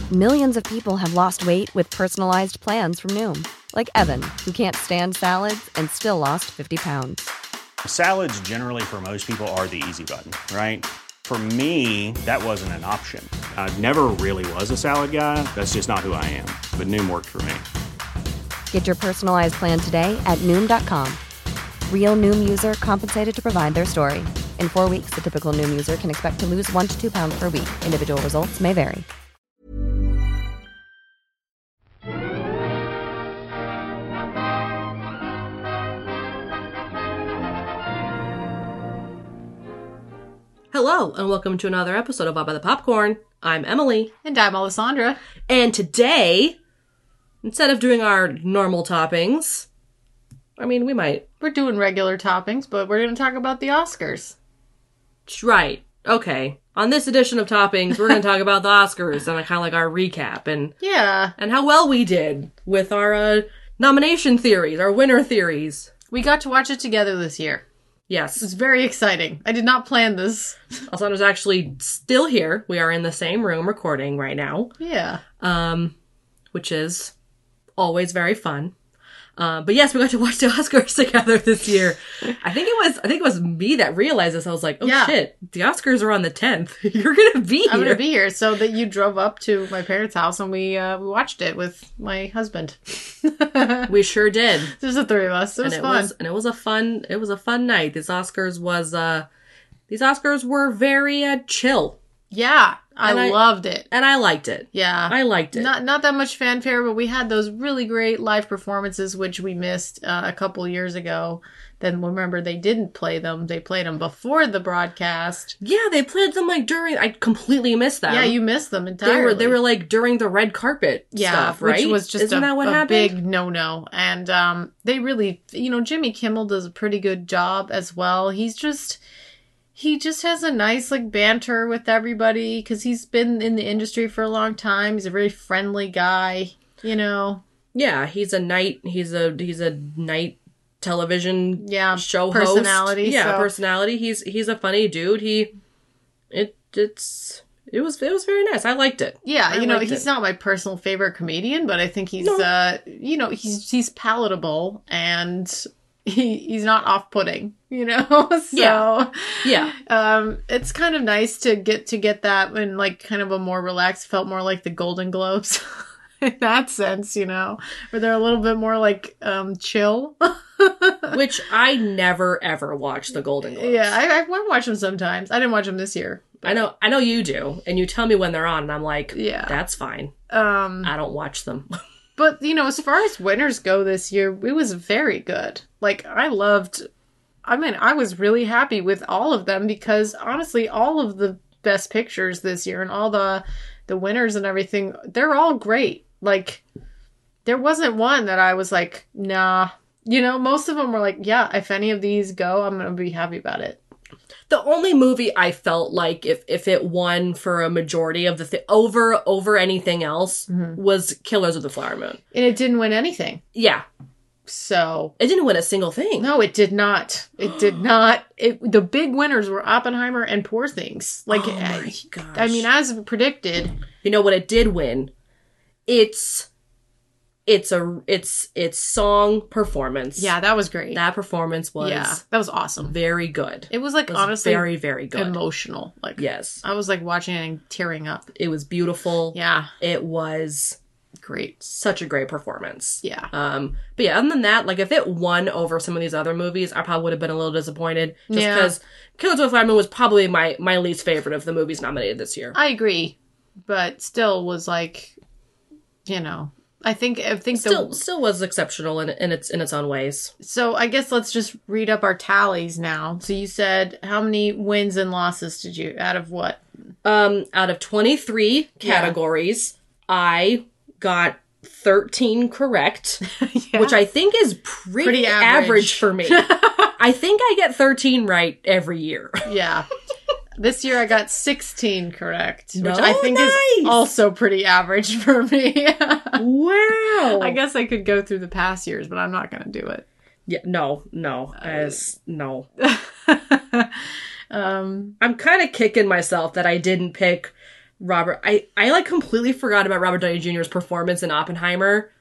Millions of people have lost weight with personalized plans from Noom. Like Evan, who can't stand salads and still lost 50 pounds. Salads generally for most people are the easy button, right? For me, that wasn't an option. I never really was a salad guy. That's just not who I am. But Noom worked for me. Get your personalized plan today at Noom.com. Real Noom user compensated to provide their story. In 4 weeks, the typical Noom user can expect to lose 1 to 2 pounds per week. Individual results may vary. Hello, and welcome to another episode of Up by the Popcorn. I'm Emily. And I'm Alessandra. And today, instead of doing our normal toppings, we might. We're doing regular toppings, but we're going to talk about the Oscars. Right. Okay. On this edition of Toppings, we're going to talk about the Oscars and kind of like our recap and how well we did with our nomination theories, our winner theories. We got to watch it together this year. Yes. It was very exciting. I did not plan this. Alessandra's actually still here. We are in the same room recording right now. Yeah. Which is always very fun. But yes, we got to watch the Oscars together this year. I think it was me that realized this. I was like, shit, the Oscars are on the 10th. You're going to be here. I'm going to be here. So that you drove up to my parents' house and we watched it with my husband. We sure did. There's the three of us. It was fun. It was a fun night. These Oscars were very chill. Yeah. I loved it. And I liked it. Yeah. I liked it. Not that much fanfare, but we had those really great live performances, which we missed a couple years ago. Then remember, they didn't play them. They played them before the broadcast. Yeah, they played them during... I completely missed them. Yeah, you missed them entirely. They were during the red carpet stuff, right? Which was just Isn't that what a happened? big no-no. And they really... Jimmy Kimmel does a pretty good job as well. He just has a nice, banter with everybody because he's been in the industry for a long time. He's a very friendly guy, Yeah, he's a night television show personality. Host. Yeah, so. personality. He's a funny dude. It was very nice. I liked it. Yeah, he's not my personal favorite comedian, but I think he's he's palatable and he's not off-putting, So yeah. It's kind of nice to get that in kind of a more relaxed, felt more like the Golden Globes in that sense, where they're a little bit more chill. Which I never ever watch the Golden Globes. Yeah, I watch them sometimes. I didn't watch them this year. But... I know you do, and you tell me when they're on, and I'm like, yeah, that's fine. I don't watch them. But, as far as winners go this year, it was very good. I was really happy with all of them because, honestly, all of the best pictures this year and all the winners and everything, they're all great. There wasn't one that I was like, nah. Most of them were like, yeah, if any of these go, I'm going to be happy about it. The only movie I felt like if it won for a majority of the over anything else was Killers of the Flower Moon. And it didn't win anything. Yeah. So. It didn't win a single thing. No, it did not. It did not. The big winners were Oppenheimer and Poor Things. Oh my gosh. As predicted. You know what it did win? It's song performance. Yeah, that was great. That performance was that was awesome. Very good. It was honestly very, very good. Emotional. Yes. I was watching it and tearing up. It was beautiful. Yeah. It was great. Such a great performance. Yeah. But yeah, other than that, if it won over some of these other movies, I probably would have been a little disappointed. Just because Killers of the Flower Moon was probably my least favorite of the movies nominated this year. I agree. But still was I think still was exceptional in its own ways. So I guess let's just read up our tallies now. So you said how many wins and losses did you out of what? Out of 23 categories, I got 13 correct, which I think is pretty average for me. I think I get 13 right every year. Yeah. This year I got 16 correct, which I think is also pretty average for me. Wow. I guess I could go through the past years, but I'm not going to do it. Yeah, no. I'm kind of kicking myself that I didn't pick Robert. I like completely forgot about Robert Downey Jr.'s performance in Oppenheimer.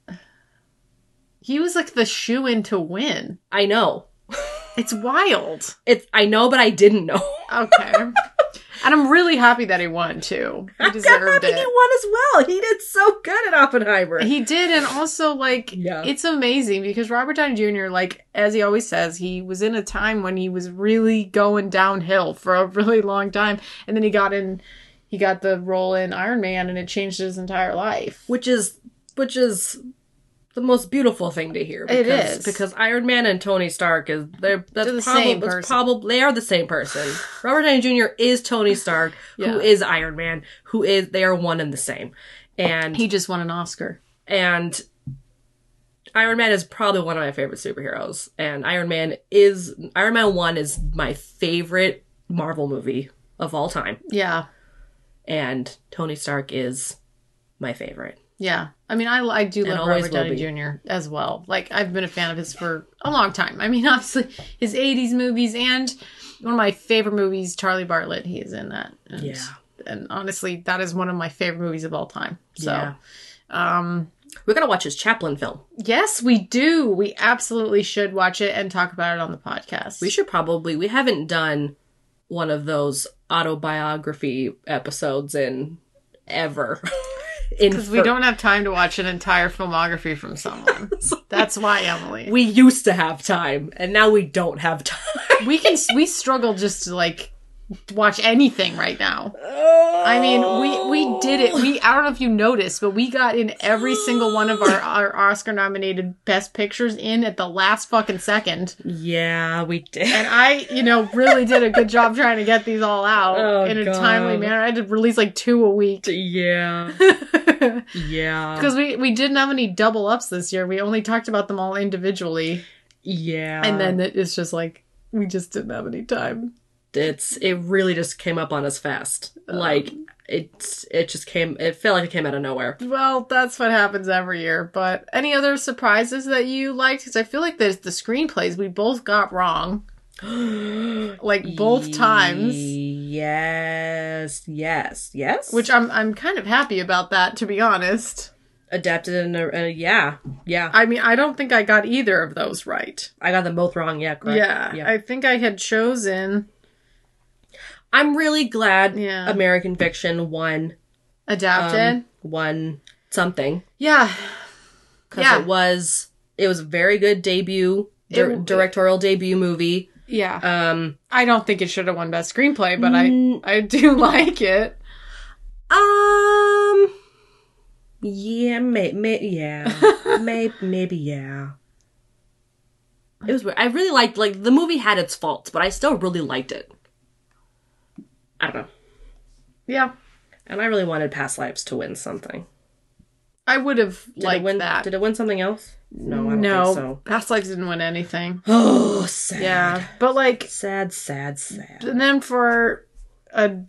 He was like the shoo-in to win. I know. It's wild. I know, but I didn't know. Okay. And I'm really happy that he won, too. He deserved it. He won as well. He did so good at Oppenheimer. He did, and also, like, It's amazing because Robert Downey Jr., like, as he always says, he was in a time when he was really going downhill for a really long time, and then he got the role in Iron Man, and it changed his entire life. Which is the most beautiful thing to hear. It is. Because Iron Man and Tony Stark they're the same person. They are the same person. Robert Downey Jr. is Tony Stark, who is Iron Man, they are one and the same. And he just won an Oscar. And Iron Man is probably one of my favorite superheroes. And Iron Man 1 is my favorite Marvel movie of all time. Yeah. And Tony Stark is my favorite. Yeah. I mean, I do love Robert Downey Jr. as well. Like, I've been a fan of his for a long time. I mean, obviously, his 80s movies and one of my favorite movies, Charlie Bartlett, he is in that. And, and honestly, that is one of my favorite movies of all time. So, we're going to watch his Chaplin film. Yes, we do. We absolutely should watch it and talk about it on the podcast. We haven't done one of those autobiography episodes in ever. Because we don't have time to watch an entire filmography from someone. That's why, Emily. We used to have time, and now we don't have time. We struggle just to, like, watch anything right now. I mean, we did it. I don't know if you noticed, but we got in every single one of our Oscar-nominated Best Pictures in at the last fucking second. Yeah, we did. And I, really did a good job trying to get these all out in a timely manner. I had to release like 2 a week. Yeah. Yeah. Because we didn't have any double ups this year. We only talked about them all individually. Yeah. And then it's just like, we just didn't have any time. It really just came up on us fast. Like, it felt like it came out of nowhere. Well, that's what happens every year. But any other surprises that you liked? Because I feel like the screenplays we both got wrong. Like, both times. Yes. Which I'm kind of happy about that, to be honest. Adapted in yeah. I mean, I don't think I got either of those right. I got them both wrong, yeah, correct. Yeah. I think I had chosen... I'm really glad American Fiction won. Adapted? Won something. Yeah. Because it was a very good debut, directorial debut movie. Yeah. I don't think it should have won Best Screenplay, but I do like it. Yeah, maybe, yeah. It was weird. I really liked, the movie had its faults, but I still really liked it. I don't know. Yeah. And I really wanted Past Lives to win something. I would have liked that. Did it win something else? No, I don't think so. Past Lives didn't win anything. Oh, sad. Yeah. But Sad. And then for a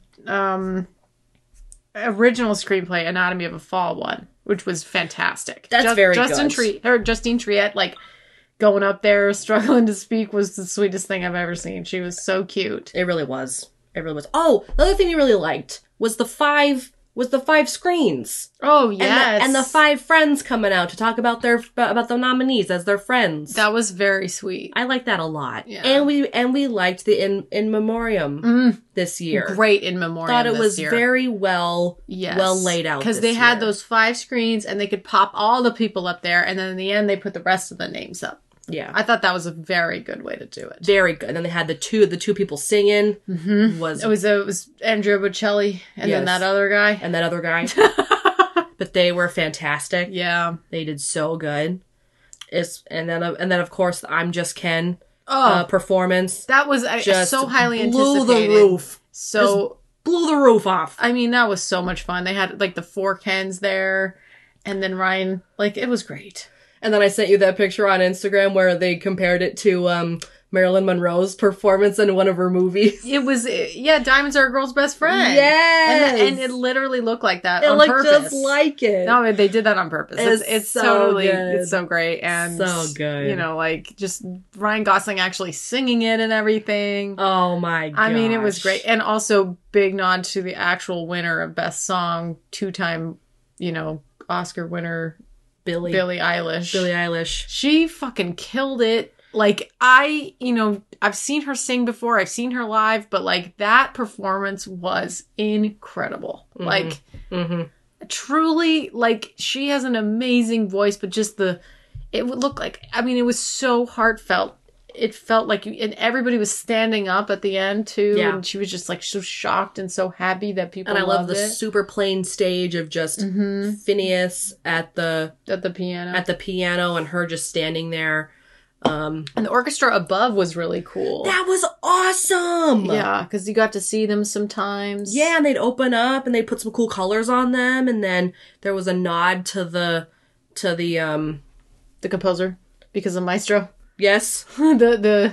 original screenplay, Anatomy of a Fall won, which was fantastic. That's very good. Justine Triet, going up there, struggling to speak was the sweetest thing I've ever seen. She was so cute. It really was. Oh, the other thing you really liked was the 5 screens. Oh, yes. And the 5 friends coming out to talk about the nominees as their friends. That was very sweet. I liked that a lot. Yeah. And we liked the in memoriam this year. Great in memoriam. Thought it was very well laid out. Because they had those 5 screens and they could pop all the people up there, and then in the end they put the rest of the names up. Yeah. I thought that was a very good way to do it. Very good. And then they had the two people singing. Mm-hmm. It was Andrea Bocelli and then that other guy. But they were fantastic. Yeah. They did so good. And then of course the I'm Just Ken performance. That was just so highly anticipated. Blew the roof. So blew the roof off. I mean, that was so much fun. They had the 4 Kens there, and then Ryan, it was great. And then I sent you that picture on Instagram where they compared it to Marilyn Monroe's performance in one of her movies. It was, Diamonds Are a Girl's Best Friend. Yes! And it literally looked like that it on looked purpose. just like it. No, they did that on purpose. It's so totally, good. it's so great. And, so good. You know, like, just Ryan Gosling actually singing it and everything. Oh my god. I mean, it was great. And also, big nod to the actual winner of Best Song, 2-time, you know, Oscar winner, Billie Eilish. Billie Eilish. She fucking killed it. Like, I've seen her sing before, I've seen her live, but, like, that performance was incredible. Mm-hmm. Like, truly, like, she has an amazing voice, but just it would look like, I mean, it was so heartfelt. It felt like and everybody was standing up at the end, too, and she was just, like, so shocked and so happy that people loved it. And I love the super plain stage of just Phineas at the piano and her just standing there. And the orchestra above was really cool. That was awesome! Yeah, because you got to see them sometimes. Yeah, and they'd open up and they'd put some cool colors on them, and then there was a nod to the composer, because of Maestro. Yes. No,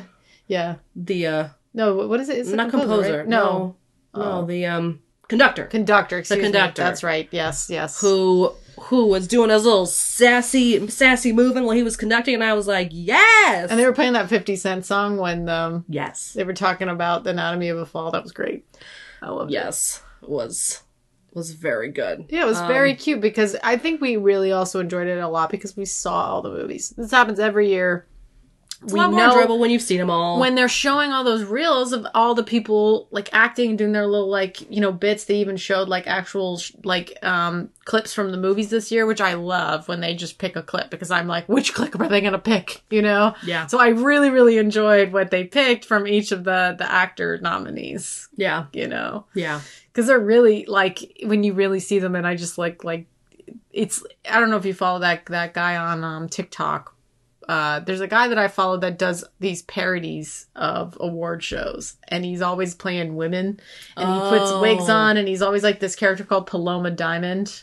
what is it? It's not composer. Right? No, the conductor. Conductor, excuse me. That's right. Yes. Who was doing his little sassy moving while he was conducting, and I was like, yes! And they were playing that 50 Cent song when yes, they were talking about the Anatomy of a Fall. That was great. I loved it. Yes, was very good. Yeah, it was very cute, because I think we really also enjoyed it a lot because we saw all the movies. This happens every year. It's a lot more enjoyable when you've seen them all. When they're showing all those reels of all the people, like, acting and doing their little, like, you know, bits. They even showed, like, actual, clips from the movies this year, which I love when they just pick a clip, because I'm like, which clip are they going to pick, you know? Yeah. So I really, really enjoyed what they picked from each of the actor nominees. Yeah. You know? Yeah. Because they're really, like, when you really see them, and I just, like, it's, I don't know if you follow that guy on TikTok. There's a guy that I follow that does these parodies of award shows, and he's always playing women, and he puts wigs on, and he's always like this character called Paloma Diamond.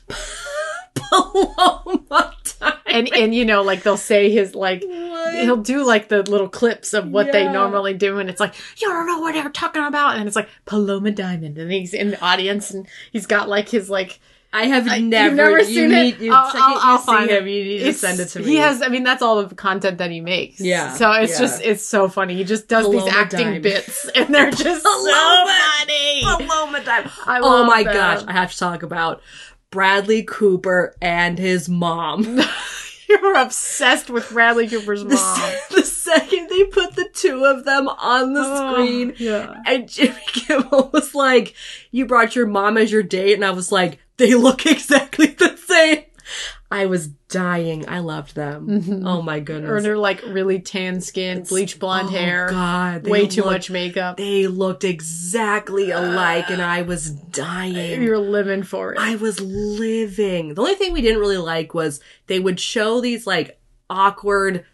Paloma Diamond. And you know, like, they'll say his, like, he'll do, like, the little clips of what they normally do, and it's like, you don't know what they're talking about, and it's like, Paloma Diamond, and he's in the audience, and he's got, like, his, like, I have never seen it. I'll find him. You need to send it to me. He has, I mean, that's all the content that he makes. Yeah. So it's just, it's so funny. He just does these acting bits, and they're just so funny. Paloma Diamond. Oh my gosh. I have to talk about Bradley Cooper and his mom. You're obsessed with Bradley Cooper's mom. The second they put the two of them on the screen, and Jimmy Kimmel was like, you brought your mom as your date, and I was like, they look exactly the same. I was dying. I loved them. Mm-hmm. Oh my goodness. Or they're like really tan skin, bleach blonde hair. God. Way too much makeup. They looked exactly alike, and I was dying. You're living for it. I was living. The only thing we didn't really like was they would show these like awkward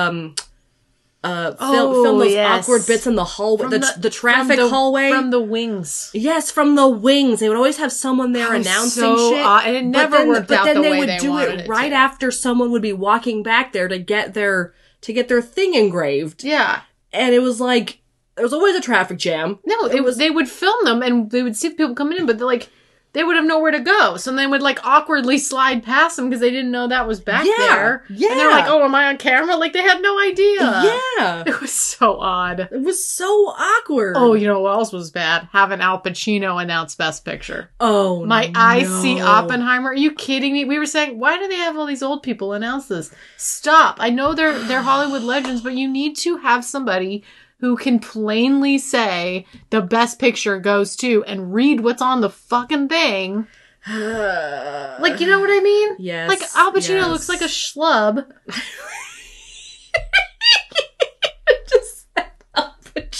film those awkward bits in the hallway, the traffic hallway. From the wings. Yes, from the wings. They would always have someone there announcing shit. And it never worked out the way they wanted it. But then they would do it right after someone would be walking back there to get their thing engraved. Yeah. And it was like, there was always a traffic jam. No, they would film them, and they would see people coming in, but they're like, they would have nowhere to go. So they would, like, awkwardly slide past them because they didn't know that was back there. Yeah. And they're like, oh, am I on camera? Like, they had no idea. Yeah. It was so odd. It was so awkward. Oh, you know what else was bad? Having Al Pacino announce Best Picture. Oh, My eyes see Oppenheimer. Are you kidding me? We were saying, why do they have all these old people announce this? Stop. I know they're Hollywood legends, but you need to have somebody who can plainly say the Best Picture goes to and read what's on the fucking thing. Like, you know what I mean? Yes. Like, Al Pacino looks like a schlub. Just said Al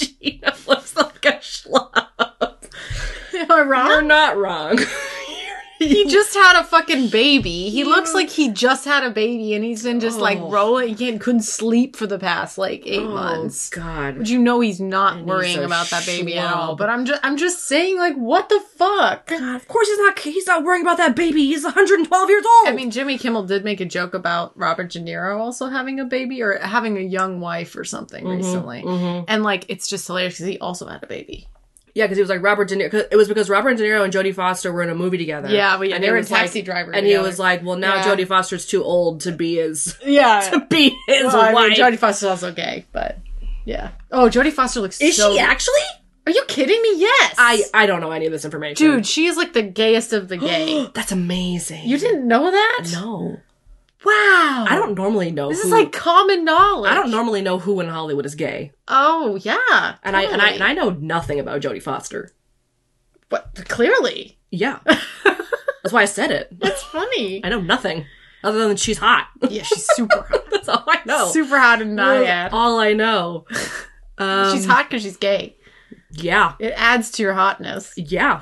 Pacino looks like a schlub. Am I wrong? You're not wrong. He just had a fucking baby. He looks like he just had a baby and he's been just like rolling. He couldn't sleep for the past like 8 months. God. But you know he's not worrying about that baby at all. But I'm just saying, like, what the fuck? God, of course he's not worrying about that baby. He's 112 years old. I mean, Jimmy Kimmel did make a joke about Robert De Niro also having a baby or having a young wife or something recently. And like, it's just hilarious because he also had a baby. Yeah, because he was like Robert De Niro. It was because Robert De Niro and Jodie Foster were in a movie together. Yeah, and they were Taxi Driver. And together. He was like, well, now Jodie Foster's too old to be his wife. I mean, Jodie Foster's also gay, but yeah. Oh, Jodie Foster looks Is she actually? Are you kidding me? Yes. I don't know any of this information. Dude, she is like the gayest of the gay. That's amazing. You didn't know that? No. Wow. I don't normally know This is like common knowledge. I don't normally know who in Hollywood is gay. Oh, yeah. And I know nothing about Jodie Foster. But clearly. Yeah. That's why I said it. That's funny. I know nothing. Other than she's hot. Yeah, she's super hot. That's all I know. Super hot and naiad. All I know. She's hot because she's gay. Yeah. It adds to your hotness. Yeah.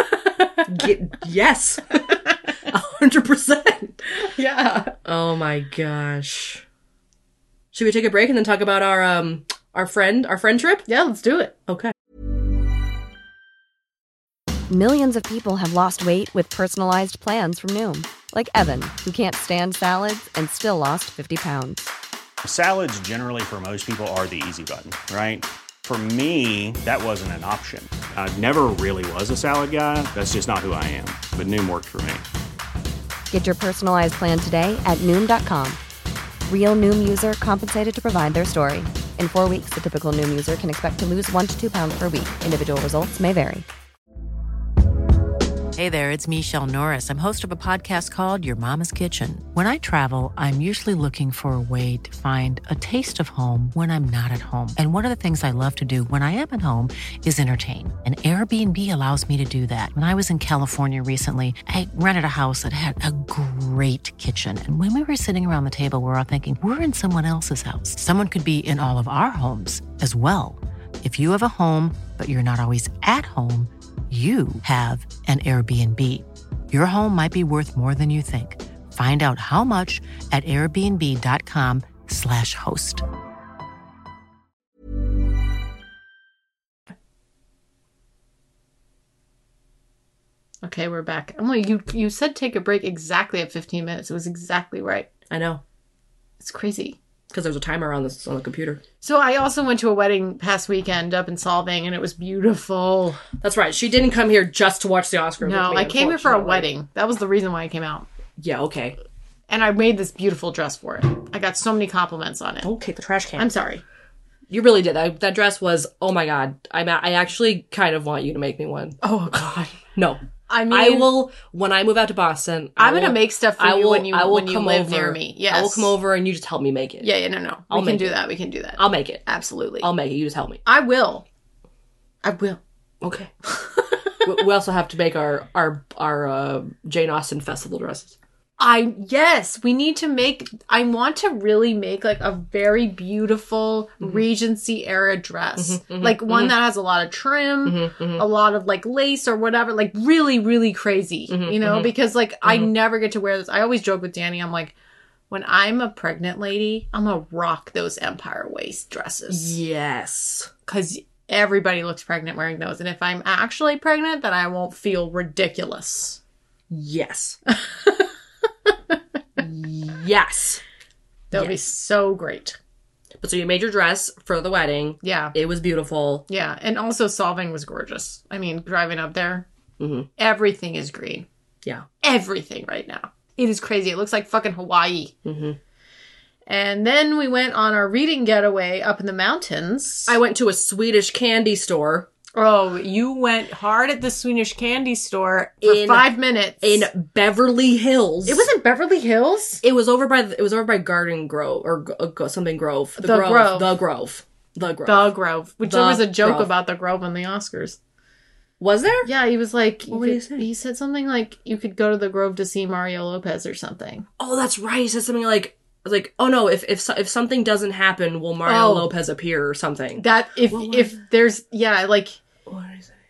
Yes. 100%. Yeah. Oh my gosh. Should we take a break and then talk about our friend trip? Yeah, let's do it. Okay. Millions of people have lost weight with personalized plans from Noom. Like Evan, who can't stand salads and still lost 50 pounds. Salads generally for most people are the easy button, right? For me, that wasn't an option. I never really was a salad guy. That's just not who I am. But Noom worked for me. Get your personalized plan today at Noom.com. Real Noom user compensated to provide their story. In 4 weeks, the typical Noom user can expect to lose 1 to 2 pounds per week. Individual results may vary. Hey there, it's Michelle Norris. I'm host of a podcast called Your Mama's Kitchen. When I travel, I'm usually looking for a way to find a taste of home when I'm not at home. And one of the things I love to do when I am at home is entertain. And Airbnb allows me to do that. When I was in California recently, I rented a house that had a great kitchen. And when we were sitting around the table, we were all thinking, we're in someone else's house. Someone could be in all of our homes as well. If you have a home, but you're not always at home, you have an Airbnb. Your home might be worth more than you think. Find out how much at airbnb.com/host. Okay, we're back. Emily, you said take a break exactly at 15 minutes. It was exactly right. I know. It's crazy. Because there's a timer on the computer. So I also went to a wedding past weekend up in Solvang, and it was beautiful. That's right. She didn't come here just to watch the Oscars. No, I came here for a wedding. That was the reason why I came out. Yeah, okay. And I made this beautiful dress for it. I got so many compliments on it. Don't kick the trash can. I'm sorry. You really did. That dress was, oh my God. I actually kind of want you to make me one. Oh, God. No. I mean, I will, when I move out to Boston, I'm going to make stuff for you when you live near me. Yes. I will come over and you just help me make it. Yeah, no. We can do that. We can do that. I'll make it. Absolutely. I'll make it. You just help me. I will. Okay. We also have to make our Jane Austen festival dresses. Yes, we need to make, I want to really make like a very beautiful Regency era dress. Like one that has a lot of trim, a lot of like lace or whatever, like really, really crazy, you know, because like I never get to wear this. I always joke with Danny, I'm like, when I'm a pregnant lady, I'm gonna rock those empire waist dresses. Yes. Because everybody looks pregnant wearing those. And if I'm actually pregnant, then I won't feel ridiculous. Yes. Yes. That would be so great. But so you made your dress for the wedding. Yeah. It was beautiful. Yeah. And also Solvang was gorgeous. I mean, driving up there, everything is green. Yeah. Everything right now. It is crazy. It looks like fucking Hawaii. And then we went on our reading getaway up in the mountains. I went to a Swedish candy store. Oh, you went hard at the Swedish candy store for 5 minutes. In Beverly Hills. It was in Beverly Hills? It was over by Garden Grove or something Grove. The Grove. The Grove. Which there was a joke about the Grove on the Oscars. Was there? Yeah, he was like, what did he say? He said something like, you could go to the Grove to see Mario Lopez or something. Oh, that's right. He said something like, oh no, if something doesn't happen, will Mario Lopez appear or something? That if there's, yeah, like, what did he say?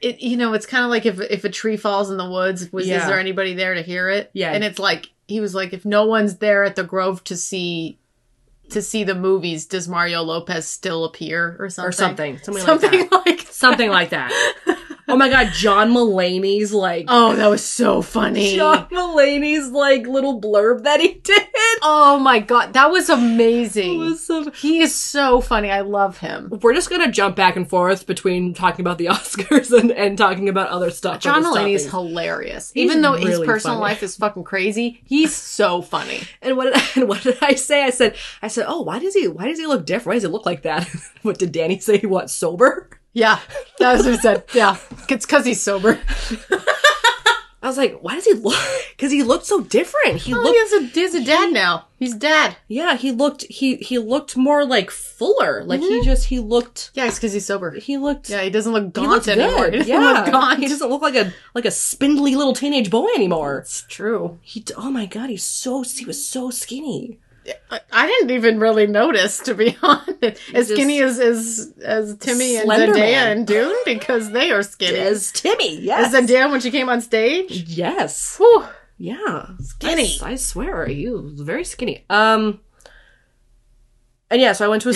it's kind of like if a tree falls in the woods, is there anybody there to hear it? Yeah. And it's like, he was like, if no one's there at the Grove to see the movies, does Mario Lopez still appear or something? Something like that. Oh my God, John Mulaney's like... Oh, that was so funny. John Mulaney's like little blurb that he did. Oh my God, that was amazing. He is so funny. I love him. We're just going to jump back and forth between talking about the Oscars and talking about other stuff. John Mulaney is hilarious. Even though his personal life is fucking crazy, he's so funny. And what did I say? I said, oh, why does he look different? Why does he look like that? What did Danny say? He wants sober? Yeah, that was what he said. Yeah, it's because he's sober. I was like, why does he look? Because he looked so different. He has a dad now. He's dad. Yeah, he looked more like fuller. Like he looked. Yeah, it's because he's sober. He looked. Yeah, he doesn't look gaunt anymore. He doesn't look like a spindly little teenage boy anymore. It's true. Oh my God, he was so skinny. I didn't even really notice, to be honest. As skinny as Timmy and Zendaya and Dune, because they are skinny. As Timmy, yes. As Zendaya when she came on stage? Yes. Whew. Yeah. Skinny. I swear, he was very skinny. And yeah, so I went to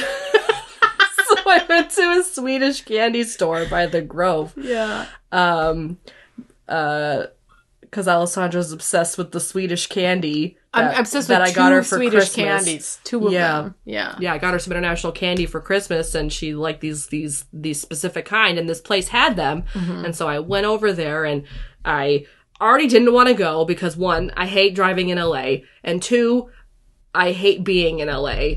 a Swedish candy store by the Grove. Yeah. Because Alessandra's obsessed with the Swedish candy. I'm obsessed with two Swedish candies. Two of them. Yeah. Yeah, I got her some international candy for Christmas, and she liked these specific kind, and this place had them. Mm-hmm. And so I went over there, and I already didn't want to go because, 1, I hate driving in LA, and 2, I hate being in LA.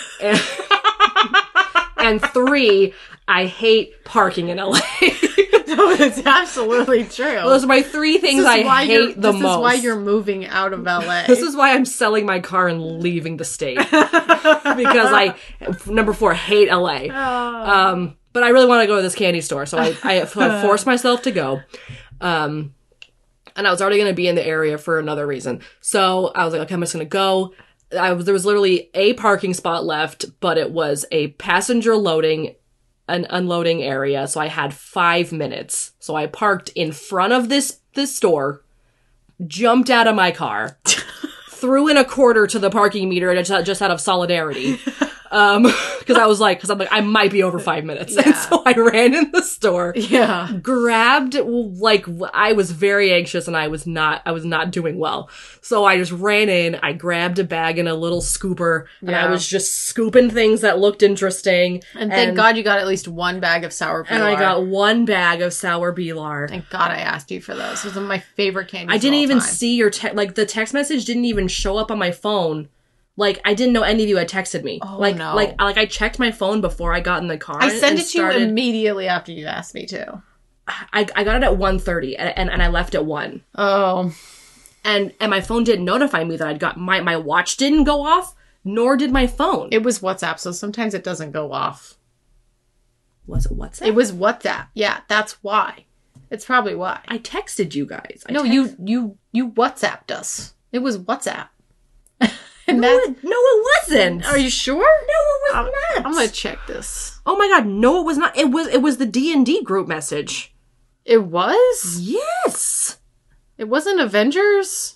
And 3, I hate parking in LA. No, it's absolutely true. Those are my 3 things I hate the most. This is why you're moving out of LA. This is why I'm selling my car and leaving the state. Because number 4, hate LA. Oh. But I really want to go to this candy store, so I forced myself to go. And I was already going to be in the area for another reason. So I was like, okay, I'm just going to go. There was literally a parking spot left, but it was a passenger loading and unloading area, so I had 5 minutes. So I parked in front of this store, jumped out of my car, threw in a quarter to the parking meter just out of solidarity. Because I'm like, I might be over 5 minutes. Yeah. And so I ran in the store. Yeah. Grabbed, I was very anxious and I was not doing well. So I just ran in, I grabbed a bag and a little scooper, and I was just scooping things that looked interesting. And thank God you got at least 1 bag of sour Pilar. And I got 1 bag of sour Pilar. Thank God I asked you for those. Those are my favorite candies. I didn't even see your the text message didn't even show up on my phone. Like, I didn't know any of you had texted me. Oh, no. Like I checked my phone before I got in the car. I sent it to you immediately after you asked me to. I got it at 1:30 and I left at 1. Oh. And my phone didn't notify me that I'd got... My watch didn't go off, nor did my phone. It was WhatsApp, so sometimes it doesn't go off. Was it WhatsApp? It was WhatsApp. Yeah, that's why. It's probably why. I texted you guys. You WhatsApped us. It was WhatsApp. No, it wasn't. Are you sure? No, it was not. I'm gonna check this. Oh my God, no, it was not. It was the D&D group message. It was? Yes. It wasn't Avengers?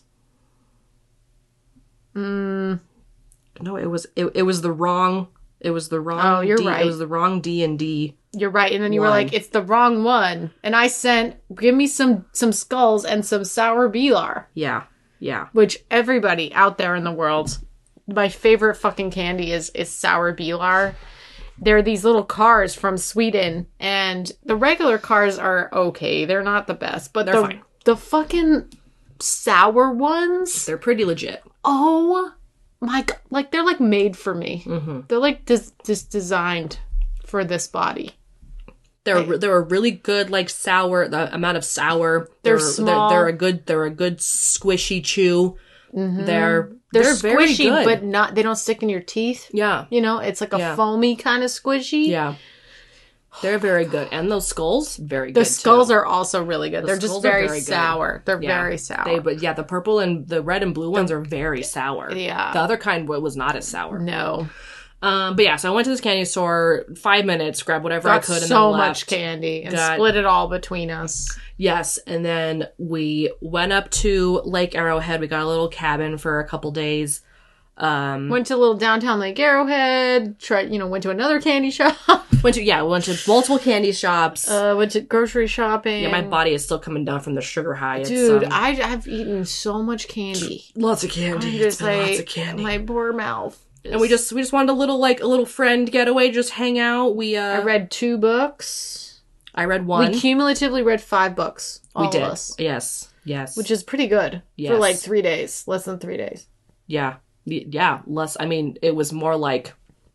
No, it was the wrong. It was the wrong. Oh, you're right. It was the wrong D&D. You're right. And then you were like, it's the wrong one. And I sent, give me some skulls and some sour Pilar. Yeah. Yeah. Which everybody out there in the world, my favorite fucking candy is sour Pilar. They're these little cars from Sweden, and the regular cars are okay. They're not the best, but they're fine. The fucking sour ones, they're pretty legit. Oh my God. Like, they're like made for me. Mm-hmm. They're like just designed for this body. They're a really good, like, sour, the amount of sour. They're small. They're a good squishy chew. Mm-hmm. They're very squishy, good. But they don't stick in your teeth. Yeah. You know, it's like a foamy kind of squishy. Yeah. They're very good. And those skulls, very good. The skulls are also really good. They're just very sour. They're very sour. But the purple and the red and blue ones are very sour. Yeah. The other kind was not as sour. No. But yeah, so I went to this candy store, 5 minutes, grabbed whatever I could, and so then left. much candy and split it all between us. Yes, and then we went up to Lake Arrowhead. We got a little cabin for a couple days. Went to a little downtown Lake Arrowhead. Went to another candy shop. Went to multiple candy shops. Went to grocery shopping. Yeah, my body is still coming down from the sugar high. Dude, I've eaten so much candy. Lots of candy. It's been lots of candy. My poor mouth. And we just wanted a little friend getaway, just hang out. I read 2 books. I read 1. We cumulatively read 5 books. All we did. Of us. Yes. Which is pretty good for like 3 days. Less than 3 days. Yeah. Less. I mean, it was more like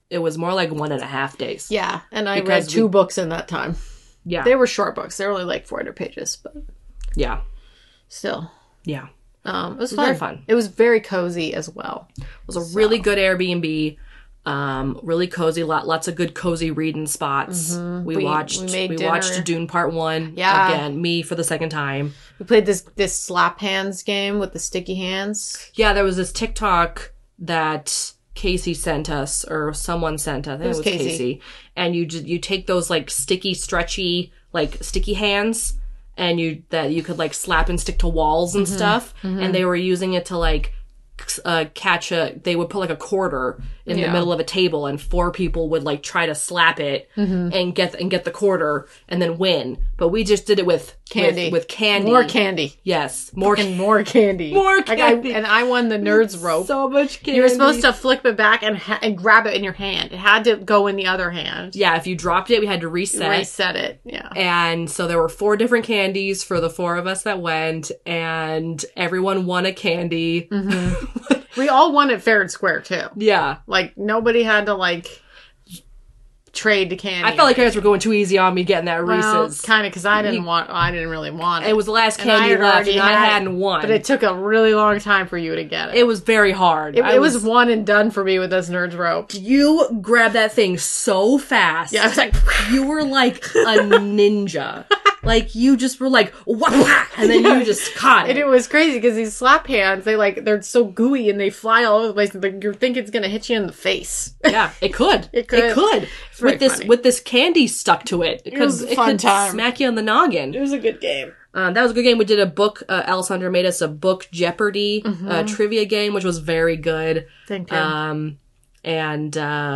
1.5 days. Yeah, and I read 2 books in that time. Yeah, they were short books. They were only like 400 pages, but yeah, still, yeah. It was very fun. It was very cozy as well. It was a really good Airbnb. Really cozy. Lots of good cozy reading spots. Mm-hmm. We watched Dune Part 1. Yeah, again, me for the second time. We played this slap hands game with the sticky hands. Yeah, there was this TikTok that Casey sent us, or someone sent us. I think it was Casey. And you take those like sticky, stretchy, like sticky hands, and you could like slap and stick to walls and stuff. Mm-hmm. And they were using it to like they would put like a quarter in the middle of a table, and 4 people would like try to slap it and get the quarter and then win. But we just did it with candy. With candy. More candy. Yes. More candy. More candy. And I won the Nerds rope. So much candy. You were supposed to flip it back and grab it in your hand. It had to go in the other hand. Yeah, if you dropped it, we had to reset it, yeah. And so there were 4 different candies for the 4 of us that went, and everyone won a candy. Mm-hmm. We all won it fair and square, too. Yeah. Like, nobody had to, like, trade the candy. I felt like you guys were going too easy on me getting that Reese's. Kind of, because I didn't really want it. It was the last candy left, and I hadn't won. But it took a really long time for you to get it. It was very hard. It was one and done for me with this Nerds rope. You grabbed that thing so fast. Yeah, I was like... You were like a ninja. Like, you just were like, wah, and then you just caught it. And it was crazy, because these slap hands, they're so gooey, and they fly all over the place, and you think it's going to hit you in the face. Yeah, it could. It could. With this candy stuck to it. It was a fun time. Smack you on the noggin. It was a good game. That was a good game. We did a book, Alessandra made us a book Jeopardy trivia game, which was very good. Thank you. And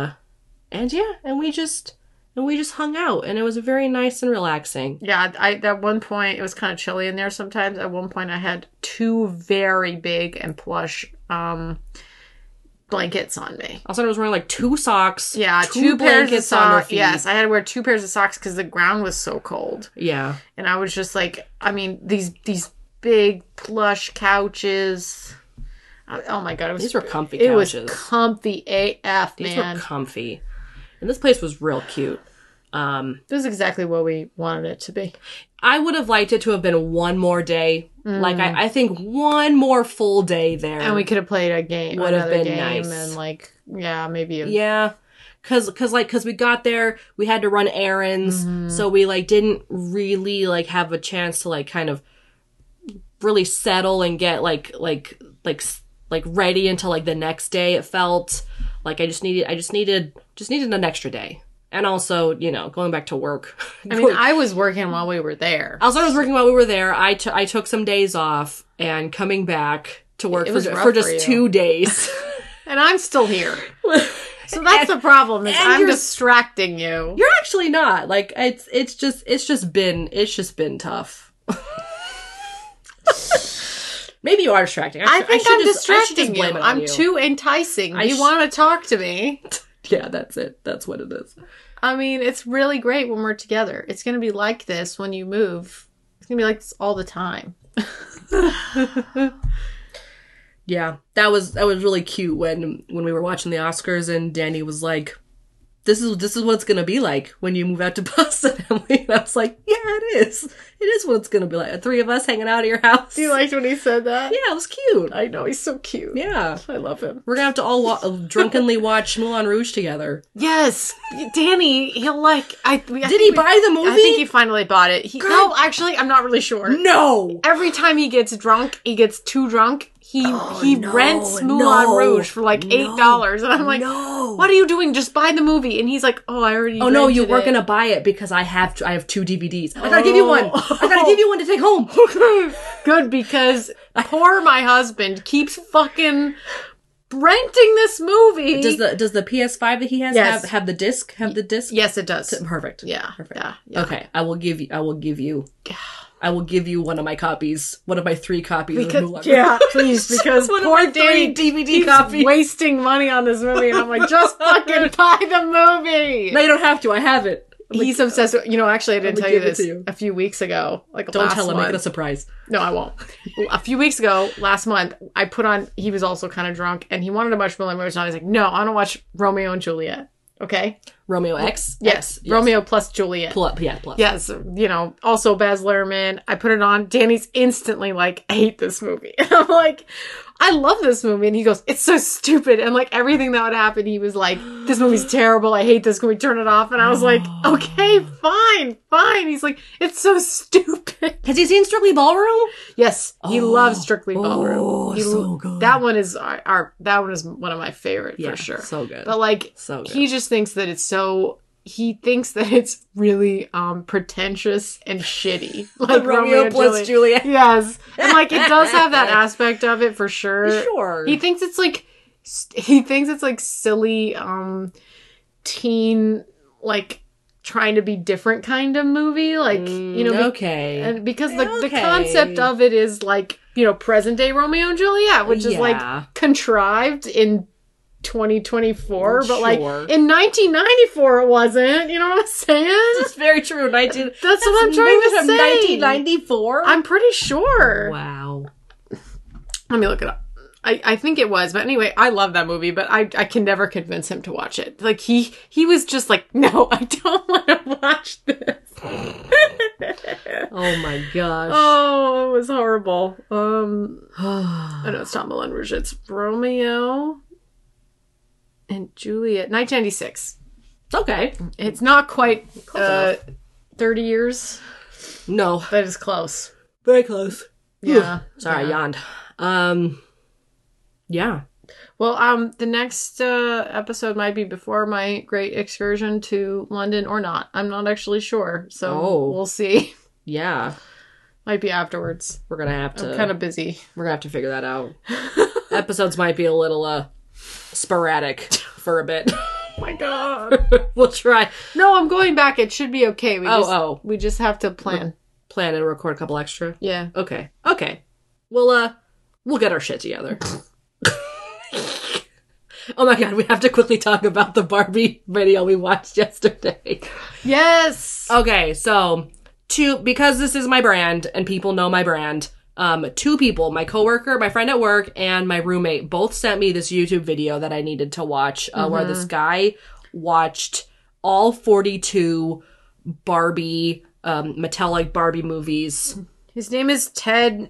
we just hung out, and it was very nice and relaxing. Yeah, at one point, it was kind of chilly in there sometimes. At one point, I had 2 very big and plush blankets on me. Also, I was wearing like 2 socks. Yeah, 2 pairs of socks. on her feet. Yes, I had to wear 2 pairs of socks because the ground was so cold. Yeah. And I was just like, I mean, these big plush couches. Oh my God. These were comfy couches. It was comfy AF, man. These were comfy. And this place was real cute. This is exactly what we wanted it to be. I would have liked it to have been one more day. Like, I think one more full day there. And we could have played a game. Would have been nice. And like, yeah, maybe. Yeah. Cause we got there, we had to run errands. Mm-hmm. So we like didn't really like have a chance to like kind of really settle and get like ready until like the next day. It felt like I just needed an extra day. And also, going back to work. I mean, I was working while we were there. I was working while we were there. I took some days off, and coming back to work for just 2 days. And I'm still here. So that's the problem, is I'm distracting you. You're actually not. Like, it's just been tough. Maybe you are distracting. I think I'm distracting you. I'm too enticing. You want to talk to me. Yeah, that's it. That's what it is. I mean, it's really great when we're together. It's going to be like this when you move. It's going to be like this all the time. Yeah, that was really cute when we were watching the Oscars and Danny was like, This is what it's going to be like when you move out to Boston, Emily. And I was like, yeah, it is. It is what it's going to be like. The 3 of us hanging out at your house. You liked when he said that? Yeah, it was cute. I know, he's so cute. Yeah. I love him. We're going to have to all drunkenly watch Moulin Rouge together. Yes. Danny, he'll like... Did he buy the movie? I think he finally bought it. No, actually, I'm not really sure. No! Every time he gets drunk, he gets too drunk, he rents Moulin Rouge for like $8, and I'm like, what are you doing? Just buy the movie. And he's like, oh, I already. Oh no, you weren't gonna buy it because I have 2 DVDs. I gotta give you one. I gotta give you one to take home. Good, because poor my husband keeps fucking renting this movie. Does the PS5 that he has have the disc? Have the disc? Yes, it does. Perfect. Yeah. Perfect. Yeah. Okay, I will give you one of my copies, one of my 3 copies. Please, because poor Danny DVD keeps wasting money on this movie, and I'm like, just fucking buy the movie. No, you don't have to. I have it. He's obsessed with, actually I didn't tell you this a few weeks ago. Don't tell him, make it a surprise. No, I won't. A few weeks ago, last month, I put on, he was also kind of drunk, and he wanted to watch Moulin Rouge, and I was like, no, I want to watch Romeo and Juliet. Okay? Romeo X? Yes. Romeo plus Juliet. Plus. Yes. Also Baz Luhrmann. I put it on. Danny's instantly like, I hate this movie. And I'm like, I love this movie. And he goes, it's so stupid. And like everything that would happen, he was like, this movie's terrible. I hate this. Can we turn it off? And I was like, okay, fine. He's like, it's so stupid. Has he seen Strictly Ballroom? Yes. He loves Strictly Ballroom. Oh, so good. That one is one of my favorite for sure. So good. But like, he just thinks that he thinks that it's really pretentious and shitty. Like Romeo plus Juliet. Yes. And like it does have that aspect of it for sure. Sure. He thinks it's like silly teen, like trying to be different kind of movie. Like, okay. And because the concept of it is like, present day Romeo and Juliet, which is like contrived in 2024, but like in 1994 it wasn't. You know what I'm saying? That's very true. That's what I'm trying to say. 1994? I'm pretty sure. Wow. Let me look it up. I think it was, but anyway, I love that movie, but I can never convince him to watch it. Like he was just like, no, I don't want to watch this. Oh my gosh. Oh, it was horrible. I know it's not Moulin Rouge. It's Romeo and Juliet, 1996. Okay. It's not quite 30 years. No. But it's close. Very close. Yeah. Sorry, I yawned. Yeah. Well, the next episode might be before my great excursion to London or not. I'm not actually sure. So we'll see. Yeah. Might be afterwards. We're going to have to... I'm kind of busy. We're going to have to figure that out. Episodes might be a little sporadic for a bit. Oh my God. We'll try. No, I'm going back. It should be okay. We just have to plan. Plan and record a couple extra? Yeah. Okay. We'll get our shit together. Oh my God, we have to quickly talk about the Barbie video we watched yesterday. Yes! Okay, so, because this is my brand, and people know my brand, 2 people, my coworker, my friend at work, and my roommate, both sent me this YouTube video that I needed to watch, where this guy watched all 42 Barbie, Mattel-like Barbie movies. His name is Ted...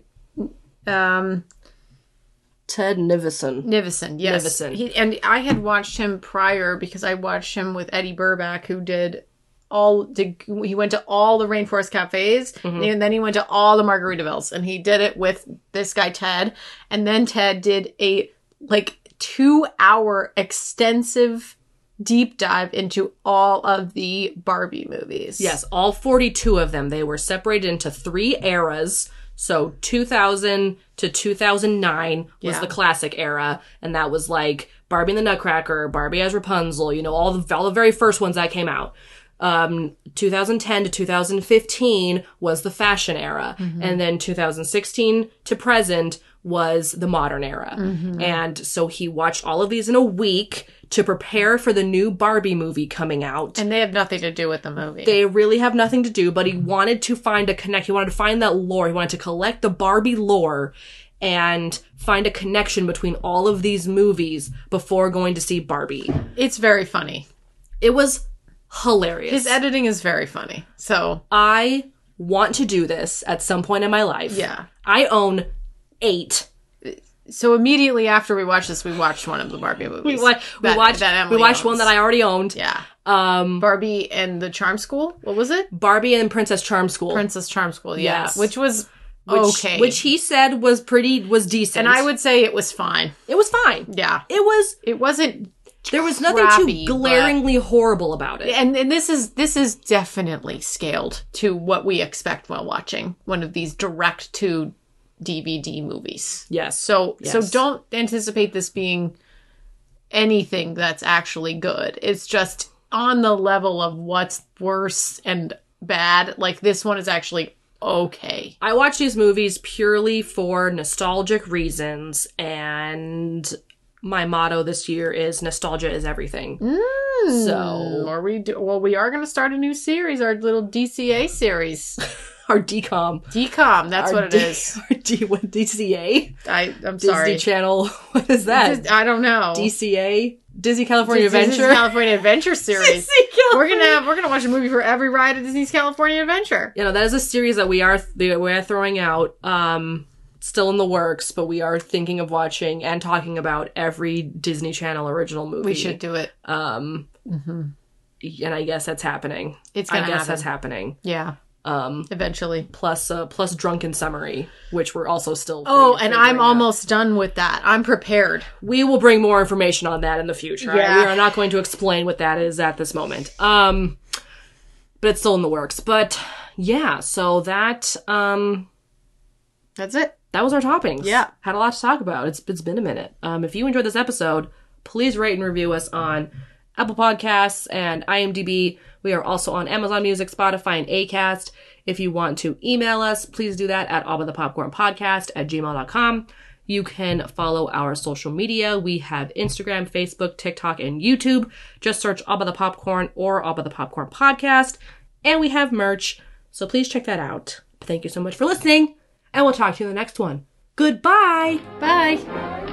Ted Nivison. Nivison, yes. And I had watched him prior because I watched him with Eddie Burback, who he went to all the Rainforest Cafes, and then he went to all the Margaritaville's, and he did it with this guy, Ted. And then Ted did a 2-hour extensive deep dive into all of the Barbie movies. Yes, all 42 of them. They were separated into 3 eras. So 2000 to 2009 was the classic era, and that was like Barbie and the Nutcracker, Barbie as Rapunzel, all the very first ones that came out. 2010 to 2015 was the fashion era, and then 2016 to present was the modern era. And so he watched all of these in a week to prepare for the new Barbie movie coming out. And they have nothing to do with the movie. They really have nothing to do, but he wanted to find a connect. He wanted to find that lore. He wanted to collect the Barbie lore and find a connection between all of these movies before going to see Barbie. It's very funny. It was hilarious. His editing is very funny. So I want to do this at some point in my life. Yeah. I own 8. So immediately after we watched this, we watched one of the Barbie movies. We watched one that I already owned. Yeah. Barbie and the Charm School. What was it? Barbie and Princess Charm School. Princess Charm School. Yeah. Yes. Which was okay. Which he said was decent. And I would say it was fine. It was fine. Yeah. It wasn't There was nothing crappy, too glaringly horrible about it. And this is definitely scaled to what we expect while watching one of these direct to DVD movies. Yes. So don't anticipate this being anything that's actually good. It's just on the level of what's worse and bad. Like, this one is actually okay. I watch these movies purely for nostalgic reasons, and my motto this year is nostalgia is everything. So we are going to start a new series, our little DCA series. Our DCOM. DCOM, that's what it is. What, DCA? I'm sorry. Disney Channel. What is that? I don't know. DCA? Disney California Adventure? Disney California Adventure series. We're gonna watch a movie for every ride at Disney's California Adventure. You know, that is a series that we are throwing out. Still in the works, but we are thinking of watching and talking about every Disney Channel original movie. We should do it. And I guess that's happening. That's happening. Yeah. Eventually. Plus Drunken Summary, which we're also still. And I'm almost done with that. I'm prepared. We will bring more information on that in the future. Yeah. We are not going to explain what that is at this moment. But it's still in the works. But yeah, so that that's it. That was our toppings. Yeah. Had a lot to talk about. It's been a minute. If you enjoyed this episode, please rate and review us on Apple Podcasts and IMDb. We are also on Amazon Music, Spotify, and Acast. If you want to email us, please do that at abbathepopcornpodcast@gmail.com. You can follow our social media. We have Instagram, Facebook, TikTok, and YouTube. Just search Abba the Popcorn or Abba the Popcorn Podcast. And we have merch, so please check that out. Thank you so much for listening, and we'll talk to you in the next one. Goodbye! Bye!